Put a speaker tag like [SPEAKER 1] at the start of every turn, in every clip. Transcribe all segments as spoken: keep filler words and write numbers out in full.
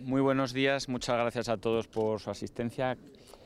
[SPEAKER 1] muy buenos días, muchas gracias a todos por su asistencia.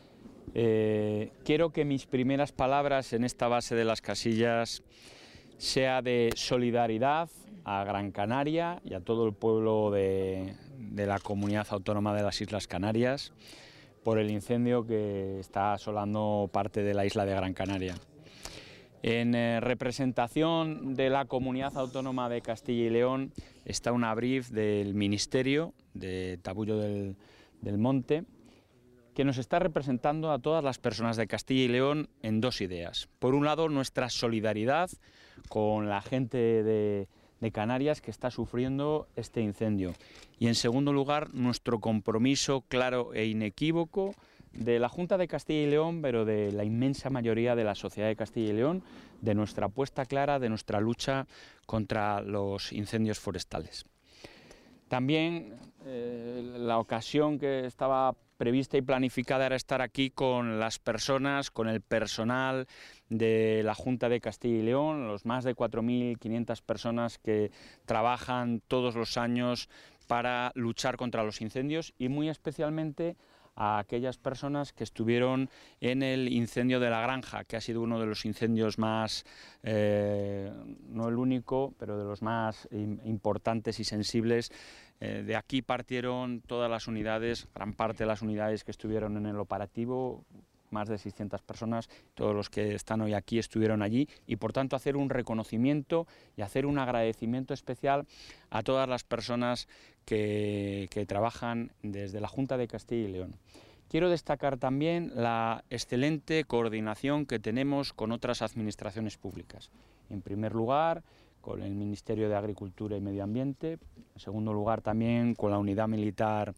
[SPEAKER 1] Eh, quiero que mis primeras palabras en esta base de las casillas sea de solidaridad a Gran Canaria y a todo el pueblo de, de la Comunidad Autónoma de las Islas Canarias por el incendio que está asolando parte de la isla de Gran Canaria. En eh, representación de la Comunidad Autónoma de Castilla y León está una brief del Ministerio de Tabullo del, del Monte que nos está representando a todas las personas de Castilla y León en dos ideas. Por un lado, nuestra solidaridad con la gente de, de Canarias que está sufriendo este incendio. Y en segundo lugar, nuestro compromiso claro e inequívoco de la Junta de Castilla y León, pero de la inmensa mayoría de la sociedad de Castilla y León, de nuestra apuesta clara, de nuestra lucha contra los incendios forestales. También eh, la ocasión que estaba prevista y planificada era estar aquí con las personas, con el personal de la Junta de Castilla y León, los más de cuatro mil quinientas personas que trabajan todos los años para luchar contra los incendios y muy especialmente a aquellas personas que estuvieron en el incendio de la granja, que ha sido uno de los incendios más, eh, no el único, pero de los más importantes y sensibles. Eh, de aquí partieron todas las unidades, gran parte de las unidades que estuvieron en el operativo, más de seiscientas personas, todos los que están hoy aquí estuvieron allí y por tanto hacer un reconocimiento y hacer un agradecimiento especial a todas las personas que, que trabajan desde la Junta de Castilla y León. Quiero destacar también la excelente coordinación que tenemos con otras administraciones públicas. En primer lugar, con el Ministerio de Agricultura y Medio Ambiente, en segundo lugar también con la Unidad Militar,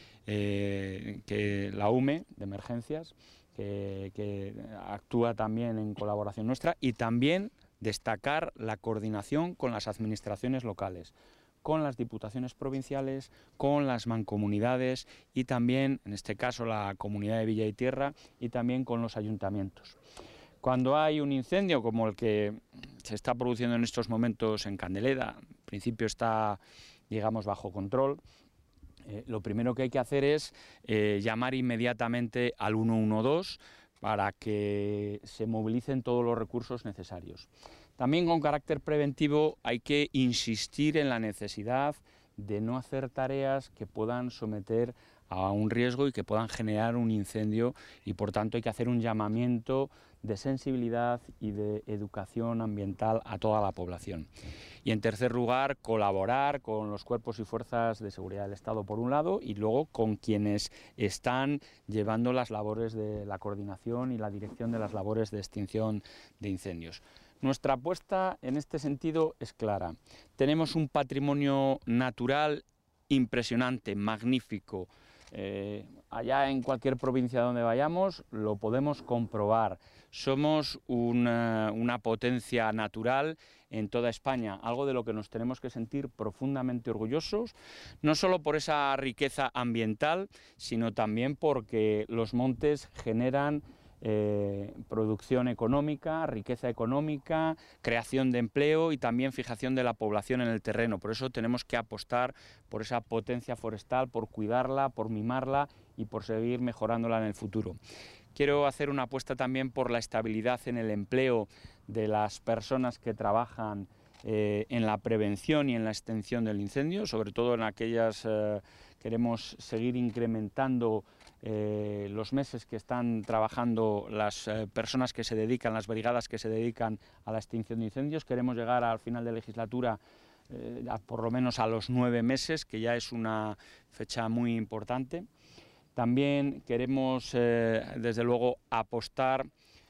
[SPEAKER 1] eh, que, la U M E, de emergencias, que, que actúa también en colaboración nuestra, y también destacar la coordinación con las administraciones locales, con las diputaciones provinciales, con las mancomunidades y también, en este caso, la Comunidad de Villa y Tierra y también con los ayuntamientos. Cuando hay un incendio como el que se está produciendo en estos momentos en Candeleda, en principio está, digamos, bajo control, eh, lo primero que hay que hacer es eh, llamar inmediatamente al uno uno dos para que se movilicen todos los recursos necesarios. También con carácter preventivo hay que insistir en la necesidad de no hacer tareas que puedan someter a un riesgo y que puedan generar un incendio y por tanto hay que hacer un llamamiento de sensibilidad y de educación ambiental a toda la población. Y en tercer lugar, colaborar con los cuerpos y fuerzas de seguridad del Estado por un lado y luego con quienes están llevando las labores de la coordinación y la dirección de las labores de extinción de incendios. Nuestra apuesta en este sentido es clara. Tenemos un patrimonio natural impresionante, magnífico. Eh, allá en cualquier provincia donde vayamos lo podemos comprobar. Somos una, una potencia natural en toda España, algo de lo que nos tenemos que sentir profundamente orgullosos, no solo por esa riqueza ambiental, sino también porque los montes generan Eh, producción económica, riqueza económica, creación de empleo y también fijación de la población en el terreno. Por eso tenemos que apostar por esa potencia forestal, por cuidarla, por mimarla y por seguir mejorándola en el futuro. Quiero hacer una apuesta también por la estabilidad en el empleo de las personas que trabajan eh, en la prevención y en la extinción del incendio, sobre todo en aquellas, eh, queremos seguir incrementando eh, los meses que están trabajando las eh, personas que se dedican, las brigadas que se dedican a la extinción de incendios. Queremos llegar al final de legislatura eh, a, por lo menos a los nueve meses, que ya es una fecha muy importante. También queremos, eh, desde luego, apostar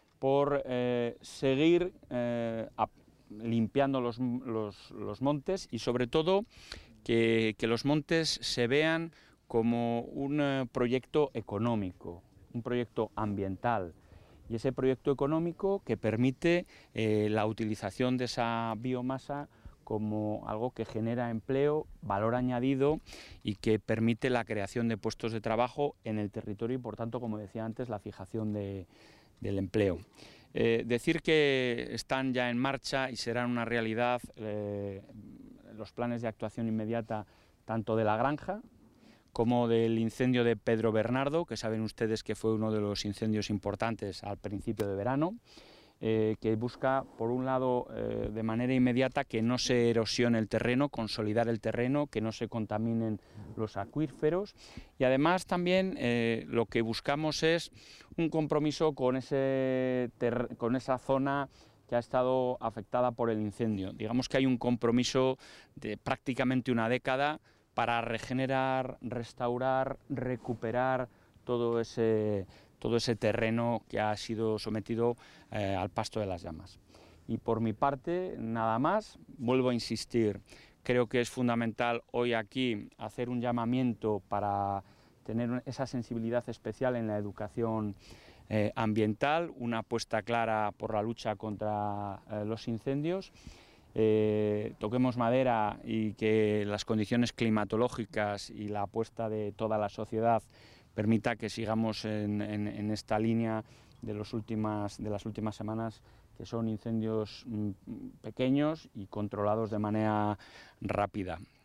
[SPEAKER 1] por eh, seguir eh, a, limpiando los, los, los montes y sobre todo que, que los montes se vean como un eh, proyecto económico, un proyecto ambiental y ese proyecto económico que permite eh, la utilización de esa biomasa como algo que genera empleo, valor añadido y que permite la creación de puestos de trabajo en el territorio y por tanto, como decía antes, la fijación de, del empleo. Eh, decir que están ya en marcha y serán una realidad eh, los planes de actuación inmediata tanto de la granja como del incendio de Pedro Bernardo, que saben ustedes que fue uno de los incendios importantes al principio de verano, eh, que busca, por un lado, eh, de manera inmediata que no se erosione el terreno, consolidar el terreno, que no se contaminen los acuíferos, y además también eh, lo que buscamos es un compromiso con, ese con esa zona que ha estado afectada por el incendio. Digamos que hay un compromiso de prácticamente una década para regenerar, restaurar, recuperar todo ese, todo ese terreno que ha sido sometido eh, al pasto de las llamas. Y por mi parte, nada más, vuelvo a insistir, creo que es fundamental hoy aquí hacer un llamamiento para tener esa sensibilidad especial en la educación eh, ambiental, una apuesta clara por la lucha contra eh, los incendios. Eh, toquemos madera y que las condiciones climatológicas y la apuesta de toda la sociedad permita que sigamos en, en, en esta línea de, los últimas, de las últimas semanas, que son incendios pequeños y controlados de manera rápida.